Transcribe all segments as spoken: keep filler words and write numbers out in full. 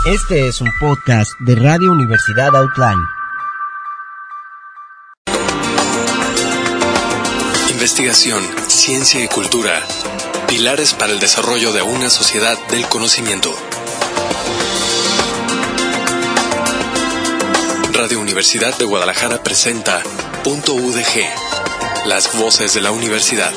Este es un podcast de Radio Universidad Outline. Investigación, ciencia y cultura. Pilares para el desarrollo de una sociedad del conocimiento. Radio Universidad de Guadalajara presenta Punto U D G, las voces de la universidad.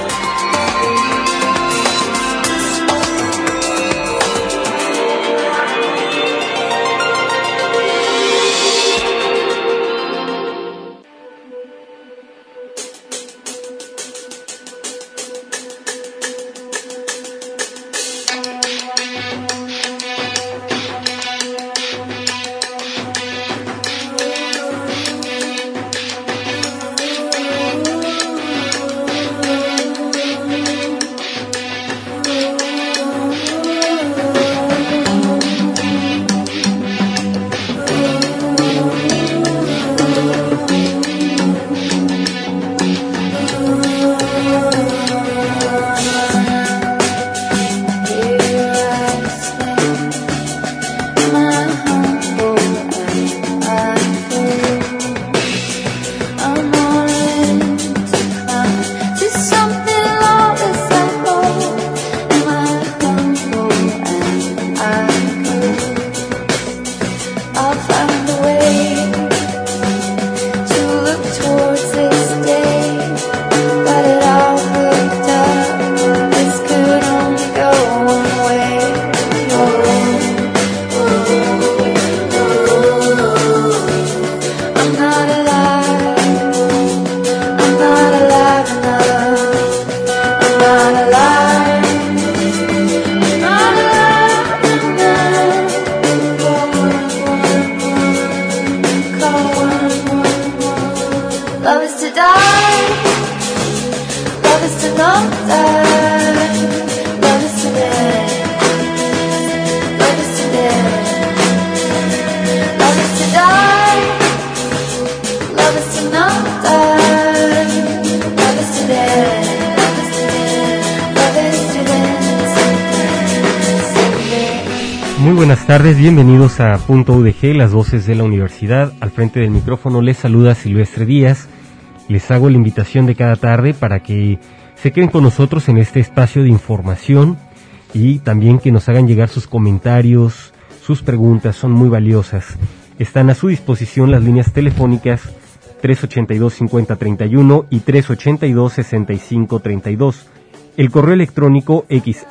Buenas tardes, bienvenidos a Punto U D G, las voces de la universidad. Al frente del micrófono les saluda Silvestre Díaz. Les hago la invitación de cada tarde para que se queden con nosotros en este espacio de información y también que nos hagan llegar sus comentarios, sus preguntas, son muy valiosas. Están a su disposición las líneas telefónicas tres ochenta y dos, cincuenta, treinta y uno y tres ochenta y dos, sesenta y cinco, treinta y dos. El correo electrónico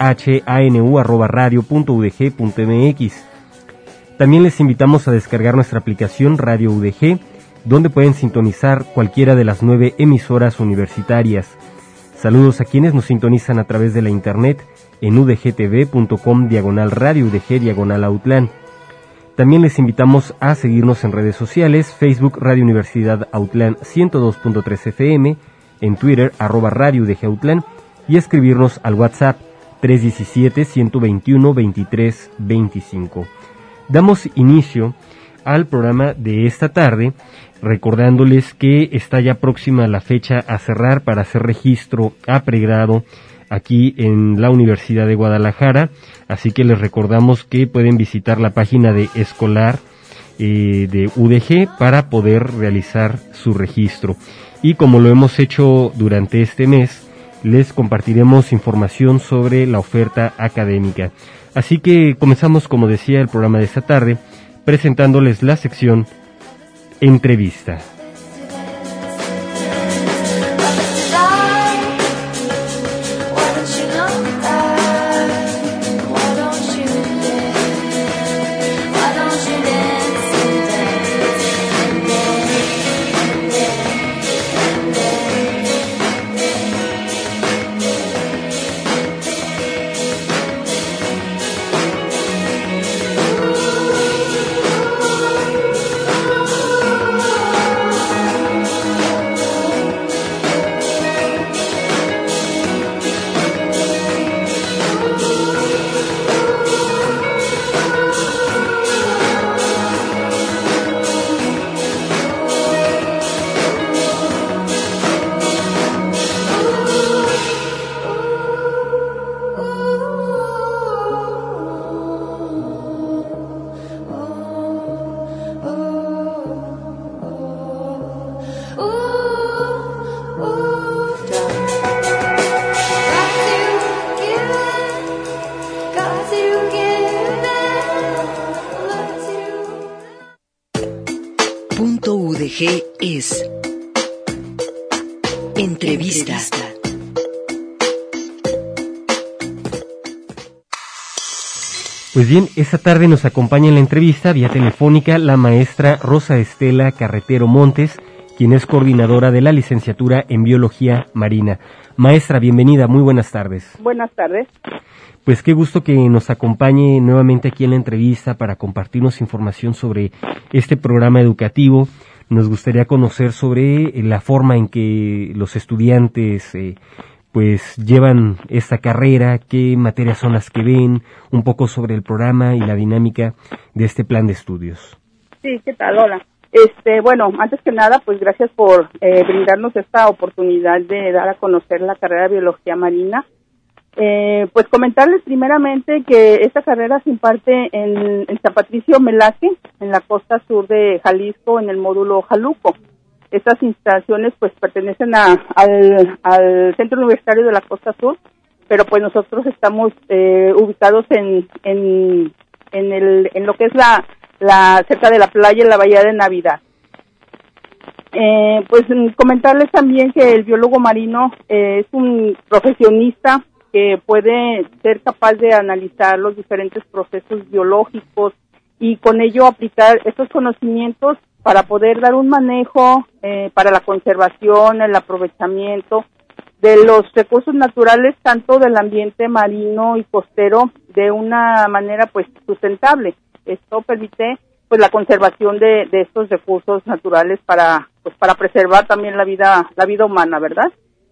xhanu arroba radio punto u d g punto m x. También les invitamos a descargar nuestra aplicación Radio U D G, donde pueden sintonizar cualquiera de las nueve emisoras universitarias. Saludos a quienes nos sintonizan a través de la internet en udgtv.com diagonal radio UDG diagonal Outland. También les invitamos a seguirnos en redes sociales, Facebook Radio Universidad Outland ciento dos punto tres F M, en Twitter arroba Radio U D G Outland, y escribirnos al WhatsApp tres diecisiete, ciento veintiuno, veintitrés, veinticinco. Damos inicio al programa de esta tarde, recordándoles que está ya próxima la fecha a cerrar para hacer registro a pregrado aquí en la Universidad de Guadalajara, así que les recordamos que pueden visitar la página de escolar eh, de U D G para poder realizar su registro. Y como lo hemos hecho durante este mes, les compartiremos información sobre la oferta académica. Así que comenzamos, como decía, el programa de esta tarde, presentándoles la sección Entrevista. G es Entrevista. Pues bien, esta tarde nos acompaña en la entrevista vía telefónica la maestra Rosa Estela Carretero Montes, quien es coordinadora de la licenciatura en Biología Marina. Maestra, bienvenida, muy buenas tardes. Buenas tardes. Pues qué gusto que nos acompañe nuevamente aquí en la entrevista para compartirnos información sobre este programa educativo. Nos gustaría conocer sobre la forma en que los estudiantes eh, pues llevan esta carrera, qué materias son las que ven, un poco sobre el programa y la dinámica de este plan de estudios. Sí, ¿qué tal? Hola. Este, bueno, antes que nada, pues gracias por eh, brindarnos esta oportunidad de dar a conocer la carrera de Biología Marina. Eh, pues comentarles primeramente que esta carrera se imparte en, en San Patricio Melaque, en la costa sur de Jalisco, en el módulo Jaluco. Estas instalaciones pues pertenecen a, al, al Centro Universitario de la Costa Sur, pero pues nosotros estamos eh, ubicados en, en, en, el, en lo que es la, la cerca de la playa en la Bahía de Navidad. Eh, pues comentarles también que el biólogo marino eh, es un profesionista que puede ser capaz de analizar los diferentes procesos biológicos y con ello aplicar estos conocimientos para poder dar un manejo eh, para la conservación, el aprovechamiento de los recursos naturales, tanto del ambiente marino y costero, de una manera pues sustentable. Esto permite pues la conservación de, de estos recursos naturales para pues para preservar también la vida la vida humana, ¿verdad?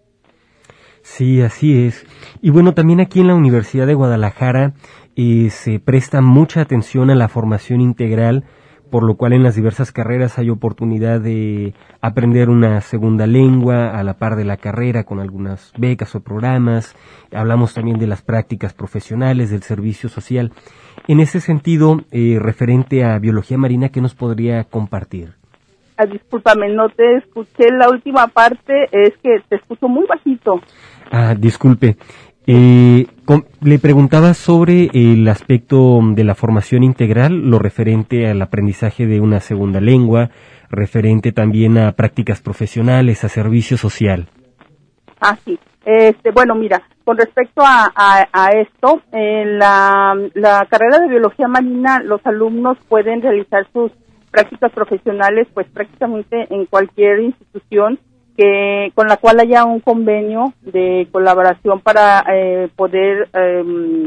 Sí, así es. Y bueno, también aquí en la Universidad de Guadalajara eh, se presta mucha atención a la formación integral, por lo cual en las diversas carreras hay oportunidad de aprender una segunda lengua a la par de la carrera con algunas becas o programas. Hablamos también de las prácticas profesionales, del servicio social. En ese sentido, eh, referente a biología marina, ¿qué nos podría compartir? Ah, discúlpame, no te escuché la última parte, es que te escucho muy bajito. Ah, disculpe. Eh, com- le preguntaba sobre el aspecto de la formación integral, lo referente al aprendizaje de una segunda lengua, referente también a prácticas profesionales, a servicio social. Ah, sí. Este, bueno, mira, con respecto a, a, a esto, en la, la carrera de biología marina, los alumnos pueden realizar sus prácticas profesionales, pues prácticamente en cualquier institución que con la cual haya un convenio de colaboración para eh, poder eh,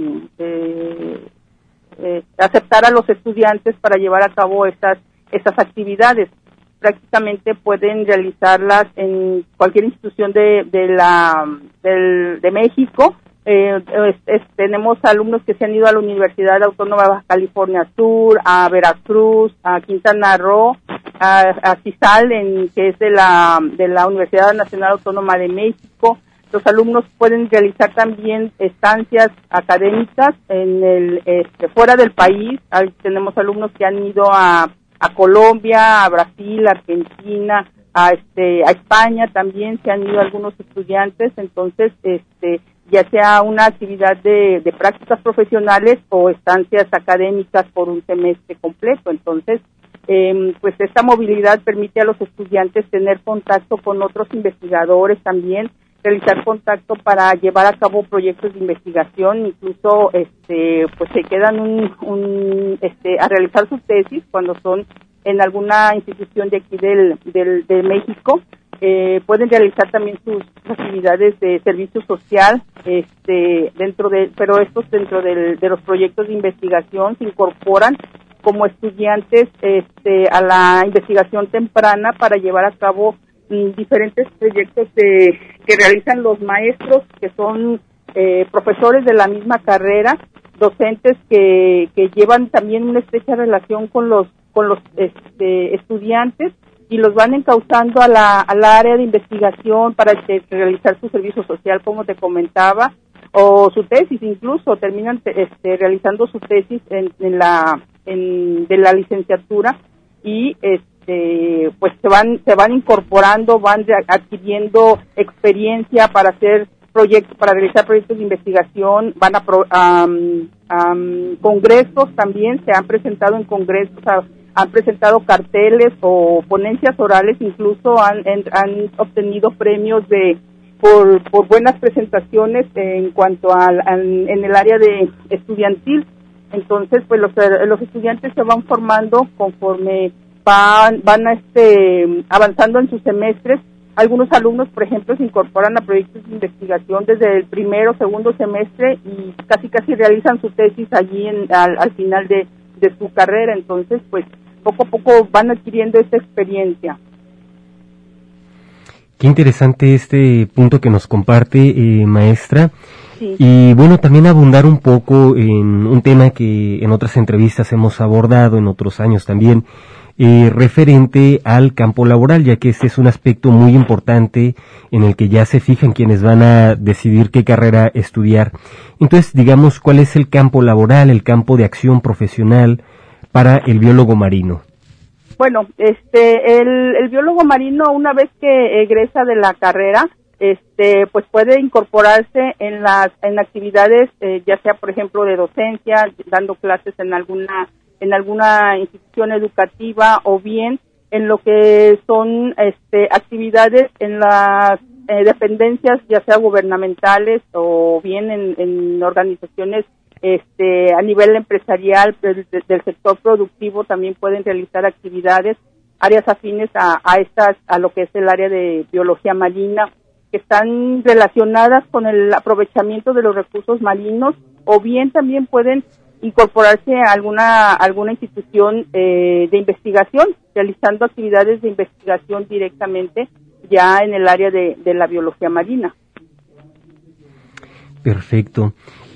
eh, eh, aceptar a los estudiantes para llevar a cabo estas estas actividades. Prácticamente pueden realizarlas en cualquier institución de de la del, de México. Eh, es, es, tenemos alumnos que se han ido a la Universidad Autónoma de Baja California Sur, a Veracruz, a Quintana Roo, a, a CISAL, en, que es de la de la Universidad Nacional Autónoma de México. Los alumnos pueden realizar también estancias académicas en el este, fuera del país. Ahí tenemos alumnos que han ido a, a Colombia, a Brasil, a Argentina, a este a España también se han ido algunos estudiantes. Entonces, este ya sea una actividad de, de prácticas profesionales o estancias académicas por un semestre completo. Entonces, eh, pues esta movilidad permite a los estudiantes tener contacto con otros investigadores también, realizar contacto para llevar a cabo proyectos de investigación, incluso este pues se quedan un, un este a realizar sus tesis cuando son en alguna institución de aquí del, del de México. Eh, pueden realizar también sus actividades de servicio social, este, dentro de, pero estos dentro del, de los proyectos de investigación se incorporan como estudiantes, este, a la investigación temprana para llevar a cabo mm, diferentes proyectos de, que realizan los maestros, que son eh, profesores de la misma carrera, docentes que, que llevan también una estrecha relación con los, con los este, estudiantes, y los van encauzando a la, a la área de investigación para este, realizar su servicio social, como te comentaba, o su tesis, incluso terminan este, realizando su tesis en, en la en, de la licenciatura, y este pues se van se van incorporando, van adquiriendo experiencia para hacer proyectos, para realizar proyectos de investigación, van a pro, um, um, congresos también, se han presentado en congresos a han presentado carteles o ponencias orales, incluso han, en, han obtenido premios de por, por buenas presentaciones en cuanto al, al en el área de estudiantil. Entonces, pues los, los estudiantes se van formando conforme van, van a este, avanzando en sus semestres. Algunos alumnos, por ejemplo, se incorporan a proyectos de investigación desde el primero, segundo semestre y casi casi realizan su tesis allí en, al, al final de, de su carrera. Entonces, pues poco a poco van adquiriendo esta experiencia. Qué interesante este punto que nos comparte, eh, maestra. Sí. Y bueno, también abundar un poco en un tema que en otras entrevistas hemos abordado, en otros años también, eh, referente al campo laboral, ya que este es un aspecto muy importante en el que ya se fijan quienes van a decidir qué carrera estudiar. Entonces, digamos, ¿cuál es el campo laboral, el campo de acción profesional para el biólogo marino? Bueno, este, el, el biólogo marino, una vez que egresa de la carrera, este, pues puede incorporarse en las, en actividades, eh, ya sea, por ejemplo, de docencia, dando clases en alguna, en alguna institución educativa, o bien en lo que son, este, actividades en las eh, dependencias, ya sea gubernamentales, o bien en, en organizaciones Este, a nivel empresarial, del, del sector productivo, también pueden realizar actividades, áreas afines a, a estas, a lo que es el área de biología marina, que están relacionadas con el aprovechamiento de los recursos marinos, o bien también pueden incorporarse a alguna, alguna institución eh, de investigación, realizando actividades de investigación directamente ya en el área de, de la biología marina. Perfecto.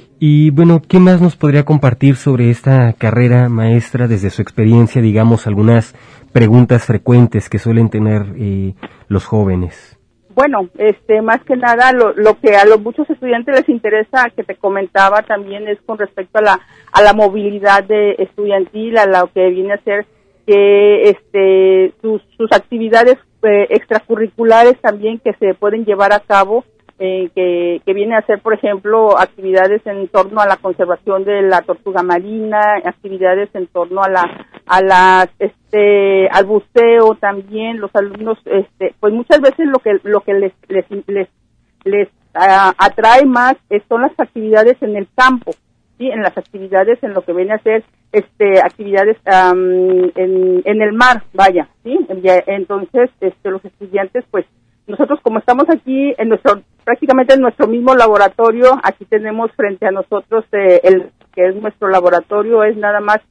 Y bueno, ¿qué más nos podría compartir sobre esta carrera, maestra, desde su experiencia, digamos, algunas preguntas frecuentes que suelen tener eh, los jóvenes? Bueno, este, más que nada, lo, lo que a los muchos estudiantes les interesa, que te comentaba también, es con respecto a la, a la movilidad de estudiantil, a lo que viene a ser que, este, sus, sus actividades eh, extracurriculares también que se pueden llevar a cabo. Eh, que, que viene a ser, por ejemplo, actividades en torno a la conservación de la tortuga marina, actividades en torno a la, a la, este, al buceo también. Los alumnos, este, pues muchas veces lo que, lo que les, les, les, les uh, atrae más es, son las actividades en el campo, sí, en las actividades en lo que viene a ser, este, actividades um, en, en el mar, vaya, sí. Entonces, este, los estudiantes, pues, nosotros como estamos aquí en nuestro, prácticamente en nuestro mismo laboratorio, aquí tenemos frente a nosotros eh, el que es nuestro laboratorio, es nada más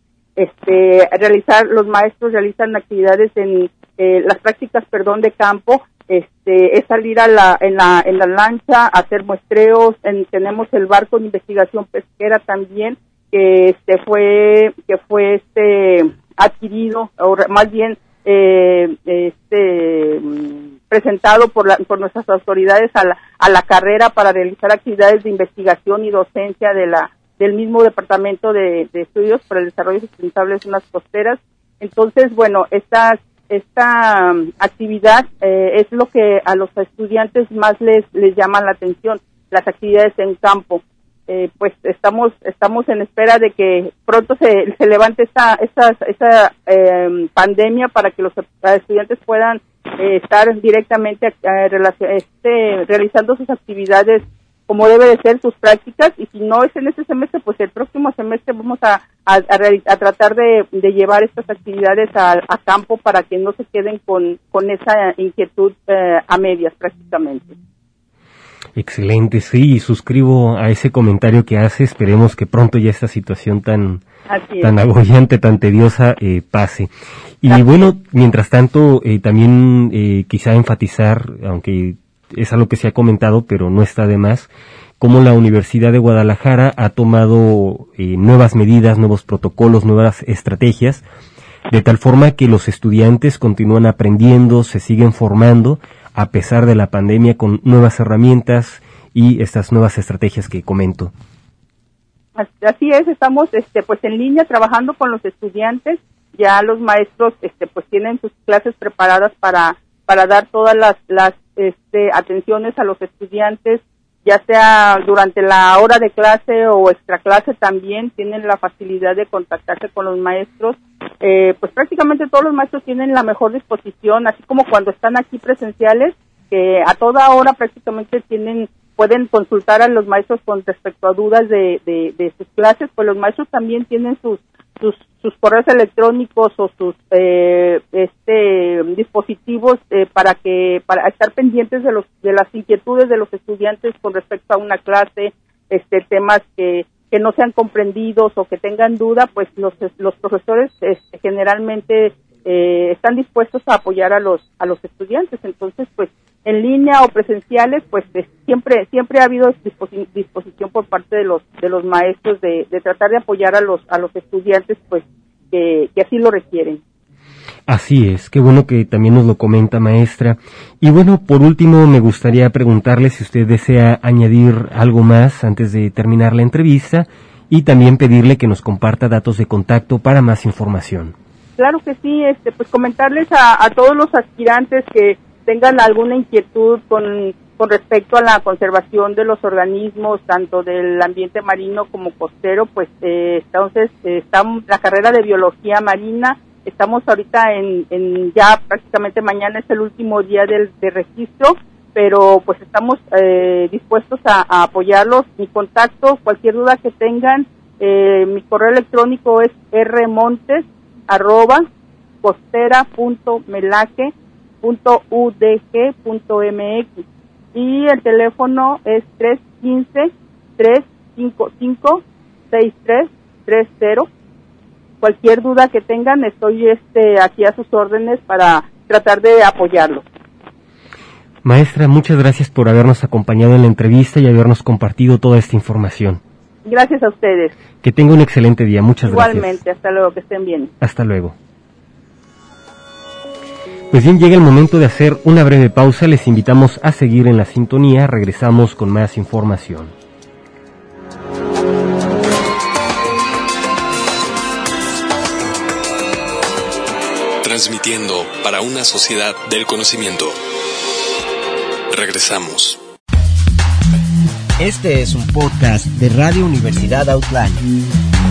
este realizar, los maestros realizan actividades en eh, las prácticas, perdón, de campo, este es salir a la en la en la lancha, hacer muestreos, en, tenemos el barco de investigación pesquera también que este fue que fue este adquirido, o más bien eh, este presentado por la, por nuestras autoridades a la, a la carrera para realizar actividades de investigación y docencia de la del mismo Departamento de, de Estudios para el Desarrollo Sustentable de Zonas Costeras. Entonces, bueno, esta, esta um, actividad eh, es lo que a los estudiantes más les, les llama la atención, las actividades en campo. Eh, pues estamos estamos en espera de que pronto se, se levante esta, esta, esta eh, pandemia para que los estudiantes puedan eh, estar directamente eh, relacion, este, realizando sus actividades como debe de ser, sus prácticas, y si no es en este semestre, pues el próximo semestre vamos a, a, a, a tratar de, de llevar estas actividades a, a campo para que no se queden con, con esa inquietud eh, a medias prácticamente. Excelente, sí, suscribo a ese comentario que hace. Esperemos que pronto ya esta situación tan tan agobiante, tan tediosa eh, pase. Y Así bueno, es. mientras tanto, eh, también eh, quizá enfatizar, aunque es algo que se ha comentado, pero no está de más, cómo la Universidad de Guadalajara ha tomado eh, nuevas medidas, nuevos protocolos, nuevas estrategias, de tal forma que los estudiantes continúan aprendiendo, se siguen formando, a pesar de la pandemia, con nuevas herramientas y estas nuevas estrategias que comento. Así es, estamos este pues en línea trabajando con los estudiantes. Ya los maestros este pues tienen sus clases preparadas para para dar todas las las este atenciones a los estudiantes. ya sea durante la hora de clase o extra clase también tienen la facilidad de contactarse con los maestros. Eh, pues prácticamente todos los maestros tienen la mejor disposición, así como cuando están aquí presenciales, que a toda hora prácticamente tienen pueden consultar a los maestros con respecto a dudas de, de, de sus clases, pues los maestros también tienen sus sus, sus correos electrónicos o sus eh, este dispositivos eh, para que para estar pendientes de los de las inquietudes de los estudiantes con respecto a una clase, este temas que que no sean comprendidos o que tengan duda, pues los los profesores este, generalmente eh, están dispuestos a apoyar a los a los estudiantes. Entonces, pues en línea o presenciales, pues eh, siempre siempre ha habido disposi- disposición por parte de los de los maestros de, de tratar de apoyar a los a los estudiantes, pues que, que así lo requieren. Así es, qué bueno que también nos lo comenta, maestra. Y bueno, por último me gustaría preguntarle si usted desea añadir algo más antes de terminar la entrevista y también pedirle que nos comparta datos de contacto para más información. Claro que sí, este pues comentarles a, a todos los aspirantes que tengan alguna inquietud con, con respecto a la conservación de los organismos, tanto del ambiente marino como costero, pues eh, entonces eh, está la carrera de biología marina. Estamos ahorita en, en ya prácticamente mañana es el último día del de registro, pero pues estamos eh, dispuestos a, a apoyarlos. Mi contacto, cualquier duda que tengan, eh, mi correo electrónico es rmontes arroba costera punto melaque punto u d g punto m x y el teléfono es tres uno cinco, tres cinco cinco, seis tres tres cero. Cualquier duda que tengan, estoy este aquí a sus órdenes para tratar de apoyarlos. Maestra, muchas gracias por habernos acompañado en la entrevista y habernos compartido toda esta información. Gracias a ustedes. Que tenga un excelente día, muchas Igualmente, gracias. Igualmente, hasta luego, que estén bien. Hasta luego. Pues bien, llega el momento de hacer una breve pausa, les invitamos a seguir en la sintonía, regresamos con más información. Transmitiendo para una sociedad del conocimiento. Regresamos. Este es un podcast de Radio Universidad Outline.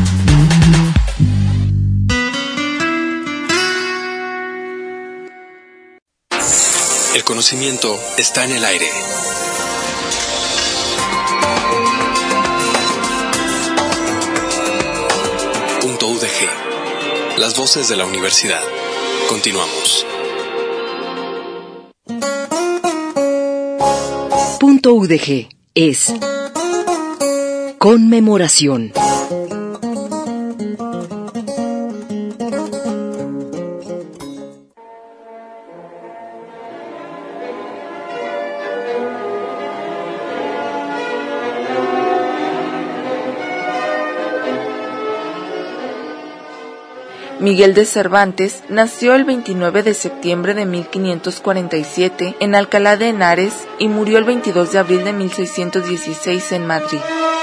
El conocimiento está en el aire. Punto U D G. Las voces de la universidad. Continuamos. Punto U D G es conmemoración. Miguel de Cervantes nació el veintinueve de septiembre de mil quinientos cuarenta y siete en Alcalá de Henares y murió el veintidós de abril de mil seiscientos dieciséis en Madrid.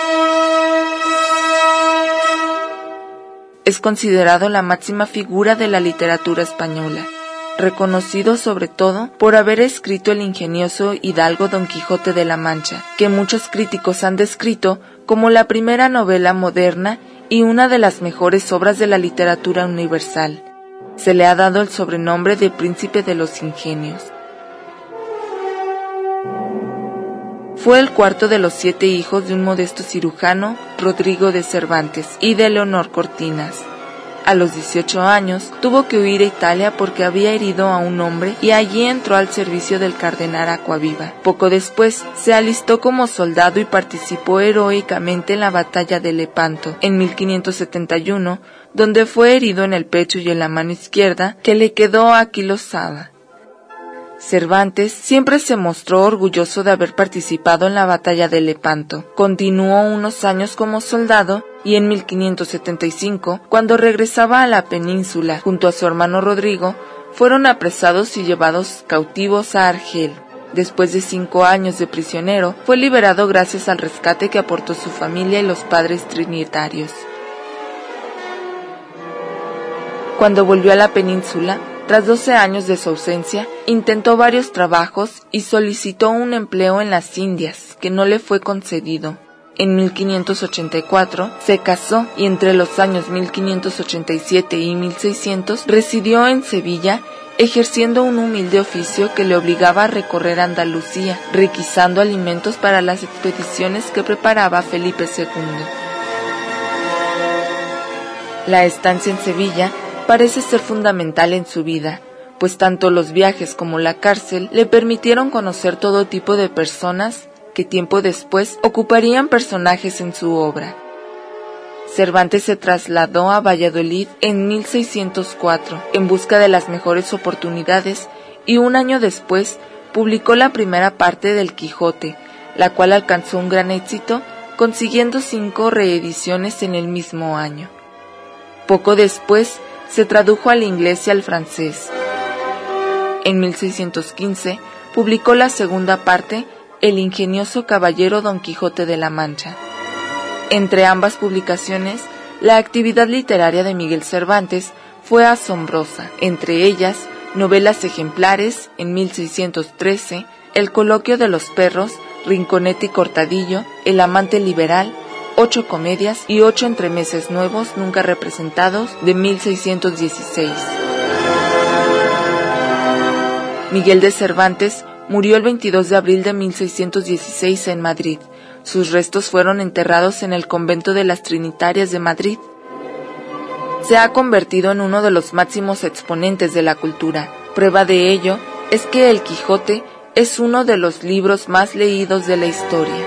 Es considerado la máxima figura de la literatura española, reconocido sobre todo por haber escrito el ingenioso hidalgo Don Quijote de la Mancha, que muchos críticos han descrito como la primera novela moderna y una de las mejores obras de la literatura universal. Se le ha dado el sobrenombre de Príncipe de los Ingenios. Fue el cuarto de los siete hijos de un modesto cirujano, Rodrigo de Cervantes, y de Leonor Cortinas. A los dieciocho años tuvo que huir a Italia porque había herido a un hombre y allí entró al servicio del cardenal Acquaviva. Poco después se alistó como soldado y participó heroicamente en la batalla de Lepanto en mil quinientos setenta y uno, donde fue herido en el pecho y en la mano izquierda, que le quedó aquilosada. Cervantes siempre se mostró orgulloso de haber participado en la batalla de Lepanto. Continuó unos años como soldado y en mil quinientos setenta y cinco, cuando regresaba a la península junto a su hermano Rodrigo, fueron apresados y llevados cautivos a Argel. Después de cinco años de prisionero, fue liberado gracias al rescate que aportó su familia y los padres trinitarios. Cuando volvió a la península, tras doce años de su ausencia, intentó varios trabajos y solicitó un empleo en las Indias, que no le fue concedido. En mil quinientos ochenta y cuatro se casó y entre los años mil quinientos ochenta y siete y mil seiscientos residió en Sevilla, ejerciendo un humilde oficio que le obligaba a recorrer Andalucía, requisando alimentos para las expediciones que preparaba Felipe segundo. La estancia en Sevilla parece ser fundamental en su vida, pues tanto los viajes como la cárcel le permitieron conocer todo tipo de personas que tiempo después ocuparían personajes en su obra. Cervantes se trasladó a Valladolid en mil seiscientos cuatro en busca de las mejores oportunidades y un año después publicó la primera parte del Quijote, la cual alcanzó un gran éxito, consiguiendo cinco reediciones en el mismo año. Poco después se tradujo al inglés y al francés. En mil seiscientos quince publicó la segunda parte, El ingenioso caballero Don Quijote de la Mancha. Entre ambas publicaciones, la actividad literaria de Miguel Cervantes fue asombrosa, entre ellas novelas ejemplares en mil seiscientos trece, El coloquio de los perros, Rinconete y Cortadillo, El amante liberal, ocho comedias y ocho entremeses nuevos nunca representados de mil seiscientos dieciséis. Miguel de Cervantes murió el veintidós de abril de mil seiscientos dieciséis en Madrid. Sus restos fueron enterrados en el convento de las Trinitarias de Madrid. Se ha convertido en uno de los máximos exponentes de la cultura. Prueba de ello es que El Quijote es uno de los libros más leídos de la historia.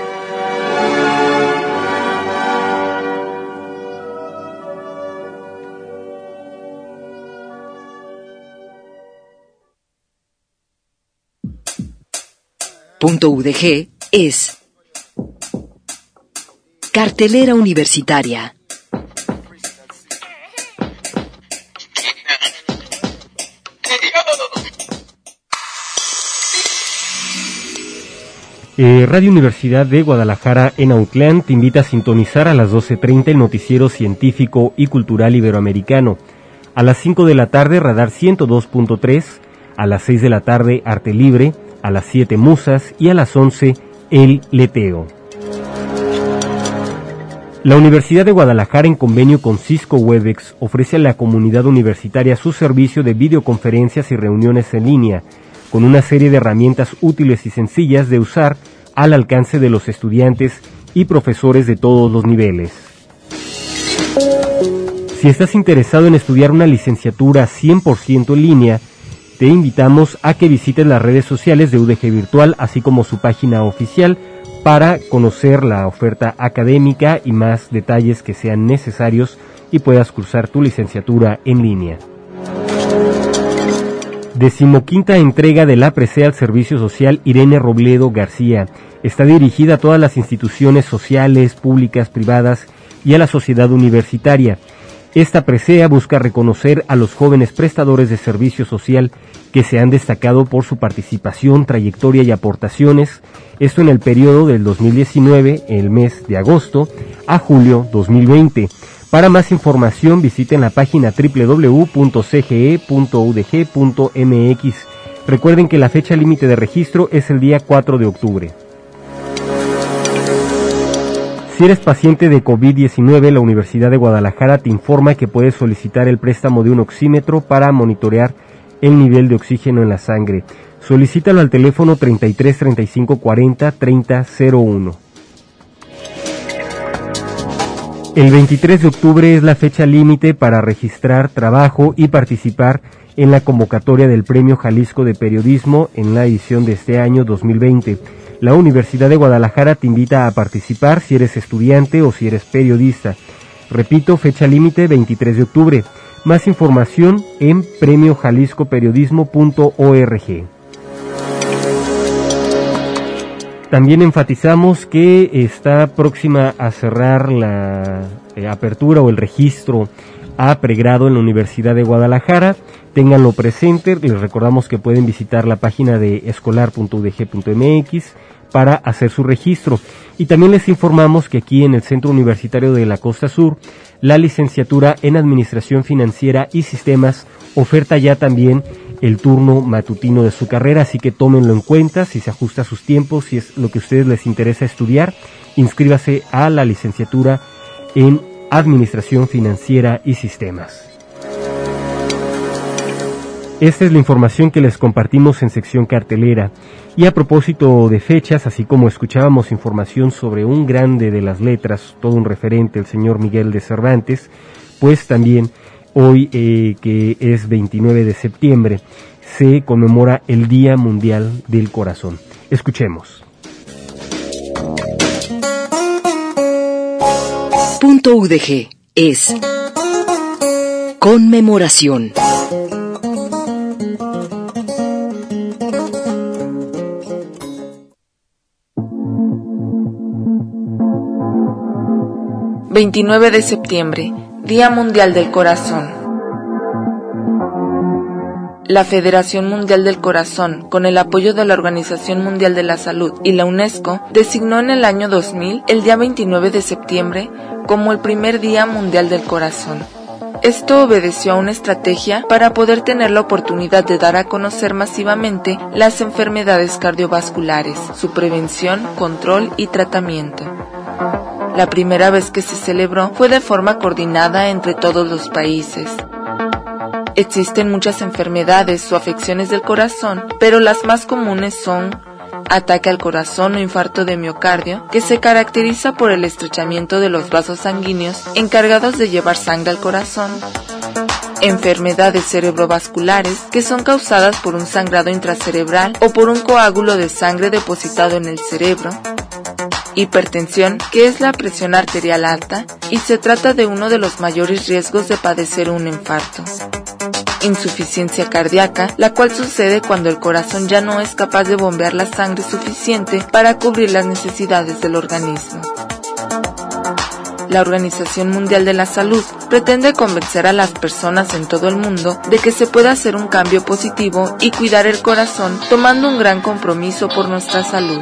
Punto U D G es Cartelera Universitaria. Eh, Radio Universidad de Guadalajara en Autlán te invita a sintonizar a las doce treinta el noticiero científico y cultural iberoamericano. A las cinco de la tarde Radar ciento dos punto tres, a las seis de la tarde Arte Libre, a las siete Musas y a las once El Leteo. La Universidad de Guadalajara, en convenio con Cisco Webex, ofrece a la comunidad universitaria su servicio de videoconferencias y reuniones en línea, con una serie de herramientas útiles y sencillas de usar al alcance de los estudiantes y profesores de todos los niveles. Si estás interesado en estudiar una licenciatura cien por ciento en línea, te invitamos a que visites las redes sociales de U D G Virtual, así como su página oficial, para conocer la oferta académica y más detalles que sean necesarios y puedas cursar tu licenciatura en línea. Decimoquinta entrega de la presea al Servicio Social Irene Robledo García. Está dirigida a todas las instituciones sociales, públicas, privadas y a la sociedad universitaria. Esta presea busca reconocer a los jóvenes prestadores de servicio social que se han destacado por su participación, trayectoria y aportaciones, esto en el periodo del dos mil diecinueve, el mes de agosto, a julio dos mil veinte. Para más información visiten la página doble u doble u doble u punto c g e punto u d g punto m x. Recuerden que la fecha límite de registro es el día cuatro de octubre. Si eres paciente de COVID diecinueve, la Universidad de Guadalajara te informa que puedes solicitar el préstamo de un oxímetro para monitorear el nivel de oxígeno en la sangre. Solicítalo al teléfono treinta y tres, treinta y cinco, cuarenta, treinta, cero uno. El veintitrés de octubre es la fecha límite para registrar trabajo y participar en la convocatoria del Premio Jalisco de Periodismo en la edición de este año dos mil veinte. La Universidad de Guadalajara te invita a participar si eres estudiante o si eres periodista. Repito, fecha límite veintitrés de octubre. Más información en premio jalisco periodismo punto org. También enfatizamos que está próxima a cerrar la eh, apertura o el registro a pregrado en la Universidad de Guadalajara. Ténganlo presente, les recordamos que pueden visitar la página de escolar punto u d g punto m x para hacer su registro. Y también les informamos que aquí en el Centro Universitario de la Costa Sur, la licenciatura en Administración Financiera y Sistemas oferta ya también el turno matutino de su carrera, así que tómenlo en cuenta si se ajusta a sus tiempos, si es lo que a ustedes les interesa estudiar. Inscríbase a la licenciatura en Administración Financiera y Sistemas. Esta es la información que les compartimos en sección cartelera. Y a propósito de fechas, así como escuchábamos información sobre un grande de las letras, todo un referente, el señor Miguel de Cervantes, pues también hoy, eh, que es veintinueve de septiembre, se conmemora el Día Mundial del Corazón. Escuchemos. Punto U D G es conmemoración. veintinueve de septiembre, Día Mundial del Corazón. La Federación Mundial del Corazón, con el apoyo de la Organización Mundial de la Salud y la UNESCO, designó en el año dos mil el día veintinueve de septiembre como el primer Día Mundial del Corazón. Esto obedeció a una estrategia para poder tener la oportunidad de dar a conocer masivamente las enfermedades cardiovasculares, su prevención, control y tratamiento. La primera vez que se celebró fue de forma coordinada entre todos los países. Existen muchas enfermedades o afecciones del corazón, pero las más comunes son ataque al corazón o infarto de miocardio, que se caracteriza por el estrechamiento de los vasos sanguíneos encargados de llevar sangre al corazón, enfermedades cerebrovasculares, que son causadas por un sangrado intracerebral o por un coágulo de sangre depositado en el cerebro, hipertensión, que es la presión arterial alta, y se trata de uno de los mayores riesgos de padecer un infarto. Insuficiencia cardíaca, la cual sucede cuando el corazón ya no es capaz de bombear la sangre suficiente para cubrir las necesidades del organismo. La Organización Mundial de la Salud pretende convencer a las personas en todo el mundo de que se puede hacer un cambio positivo y cuidar el corazón, tomando un gran compromiso por nuestra salud.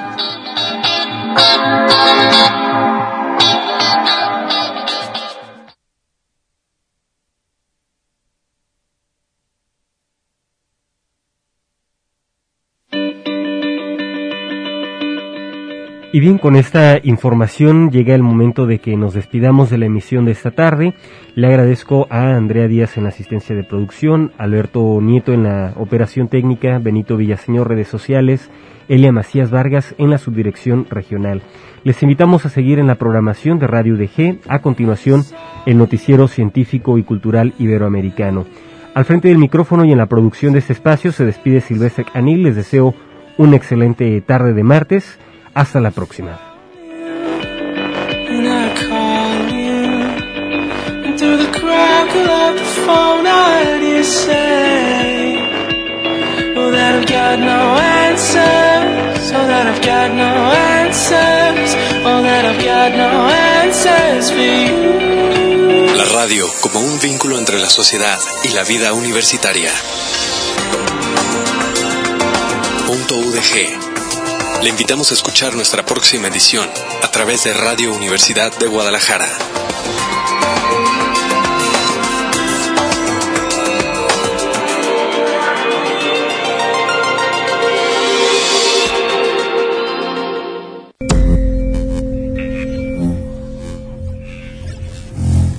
Y bien, con esta información llega el momento de que nos despidamos de la emisión de esta tarde. Le agradezco a Andrea Díaz en la asistencia de producción, Alberto Nieto en la operación técnica, Benito Villaseñor, redes sociales, Elia Macías Vargas en la subdirección regional. Les invitamos a seguir en la programación de Radio U D G. A continuación, el noticiero científico y cultural iberoamericano. Al frente del micrófono y en la producción de este espacio se despide Silvestre Anil. Les deseo una excelente tarde de martes. Hasta la próxima. La radio como un vínculo entre la sociedad y la vida universitaria. Punto U D G. Le invitamos a escuchar nuestra próxima edición a través de Radio Universidad de Guadalajara.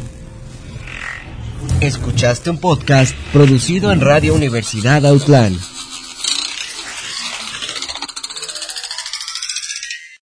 Escuchaste un podcast producido en Radio Universidad Autlán.